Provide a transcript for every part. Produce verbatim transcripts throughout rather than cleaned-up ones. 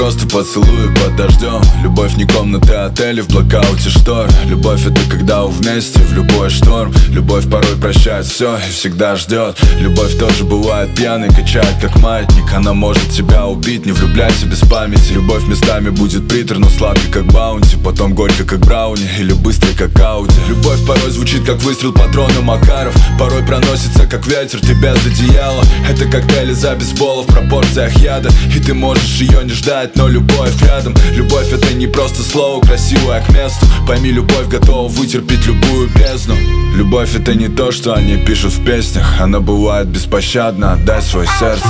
просто поцелуй под дождем. Любовь не комнаты отели в блокауте штор. Любовь это когда вы вместе в любой шторм. Любовь порой прощает все и всегда ждет. Любовь тоже бывает пьяной, качает как маятник. Она может тебя убить, не влюбляйся без памяти. Любовь местами будет приторно сладкой как баунти, потом горько как брауни или быстрой как ауди. Любовь порой звучит как выстрел патрона Макаров. Порой проносится как ветер, ты без одеяла. Это коктейль из-за бейсбола в пропорциях яда. И ты можешь ее не ждать, но любовь рядом. Любовь это не просто слово, красивое к месту. Пойми, любовь готова вытерпеть любую бездну. Любовь это не то, что они пишут в песнях. Она бывает беспощадна, отдай свое сердце.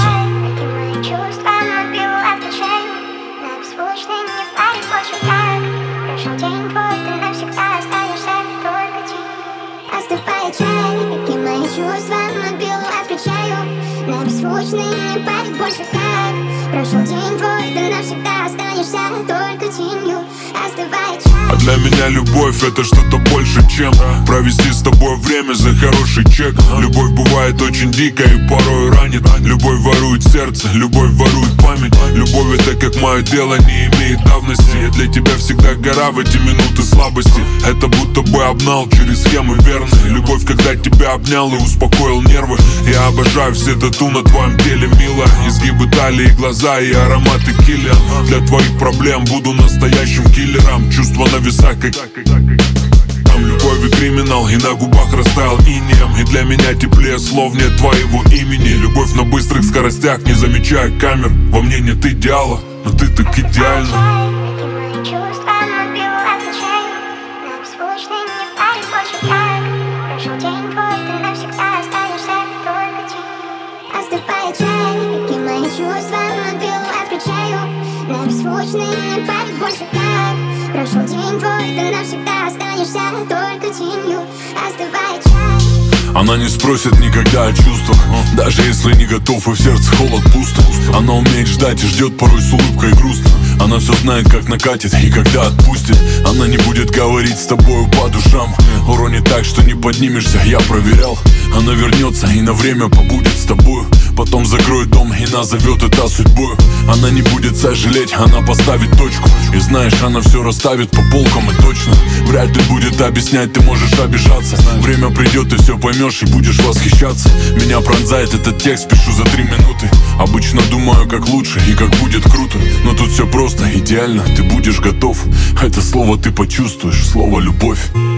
Какие мои чувства, мобилу отключаю. На беспомощный не парит больше как. Прошел день твой, ты навсегда останешься только тенью. Остывай чай. А для меня любовь это что-то больше, чем провести с тобой время за хороший чек. Любовь бывает очень дикая и порой ранит. Любовь ворует сердце, любовь ворует память. Любовь это как мое дело, не имеет давности. Я для тебя всегда гора в эти минуты слабости. Это будто бы обнал через схемы верные. Любовь, когда тебя обнял и успокоил нервы. Я обожаю все тату на твоем теле, милая. Изгибы талии, глаза и ароматы киллер. Для твоих проблем буду настоящим киллером. Чувства на весах, как там любовь и криминал. И на губах растаял инеем. И для меня теплее слов нет твоего имени. Любовь на быстрых скоростях, не замечая камер. Во мне нет идеала, но ты так идеальна. Прошел день твой, ты навсегда останешься только тенью. Остывает чай, какие мои чувства, мобилу отключаю. На беззвучный не парит больше как. Прошел день твой, ты навсегда останешься только тенью. Остывает чай. Она не спросит никогда о чувствах, даже если не готов и в сердце холод пусто. Она умеет ждать и ждет порой с улыбкой грустно. Она все знает, как накатит и когда отпустит. Она не будет говорить с тобою по душам. Уронит так, что не поднимешься, я проверял. Она вернется и на время побудет с тобою. Потом закроет дом и назовет это судьбой. Она не будет сожалеть, она поставит точку. И знаешь, она все расставит по полкам и точно. Вряд ли будет объяснять, ты можешь обижаться. Время придет и все поймешь и будешь восхищаться. Меня пронзает этот текст, пишу за три минуты. Обычно думаю, как лучше и как будет круто. Но тут все просто, идеально, ты будешь готов. Это слово ты почувствуешь, слово любовь.